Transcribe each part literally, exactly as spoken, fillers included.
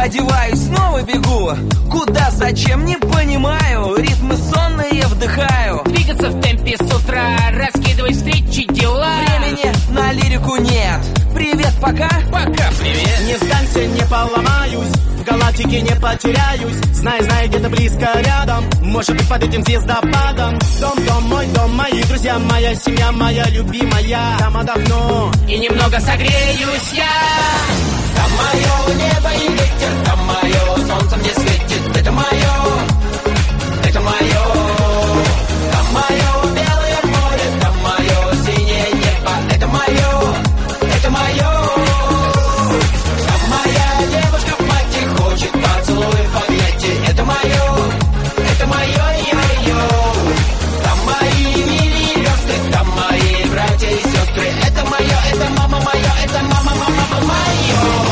одеваюсь, снова бегу. Куда, зачем, не понимаю. Ритмы сонные вдыхаю. Двигаться в темпе с утра, раскидывай встречи, дела. Времени на лирику нет. Привет, пока. Пока, привет. Не сдамся, не поломаюсь, в галактике не потеряюсь. Знай, знай, где-то близко рядом, может быть, под этим звездопадом. Дом, дом, мой дом, мои друзья, моя семья, моя любимая. Там отдохну и немного согреюсь я. Там мое небо и ветер, там мое солнце мне светит. Это мое, это мое. Там мое белое море, там мое синее небо. Это мое, это мое. Там моя девушка в платье хочет поцелуй в объятии. Это мое, это мое, йо-йо. Там мои мили версты, там мои братья и сестры. Это мое, это мама моя, это мама, мама, мама мое.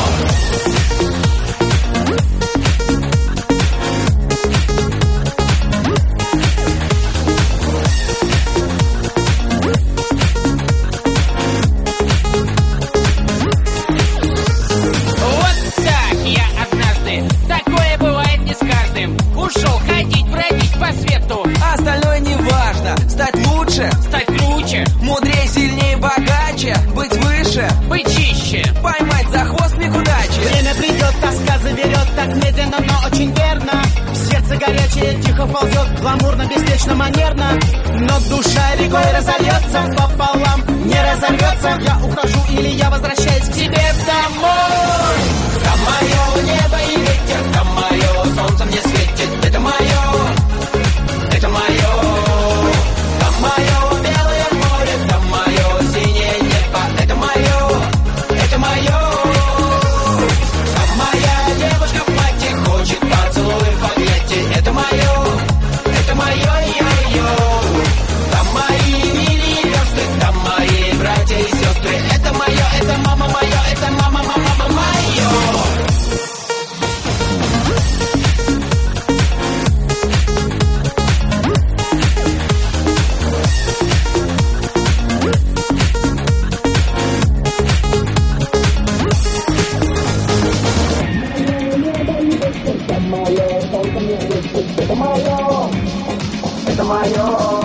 Ушел ходить, бродить по свету. Остальное не важно. Стать лучше, стать круче, мудрее, сильнее, богаче. Быть выше, быть чище, поймать за хвост миг удачи. Время придет, тоска заберет, так медленно, но очень верно. В сердце горячее тихо ползет, гламурно, беспечно, манерно. Но душа рекой разольется пополам, не разорвется. Я ухожу или я возвращаюсь к тебе домой. Там мое небо и ветер, там мое солнце мне светит. Это мое, это мое. Там мое белое море, там мое синее небо. Это мое, это мое. Там моя девушка в платье хочет поцелуй в объятии. Это мое, это мое, йо-йо. Там мои мили версты, там мои братья и сестры. Это мое, это мама моя, это мама, мама, мама мое. Это мое, это мое.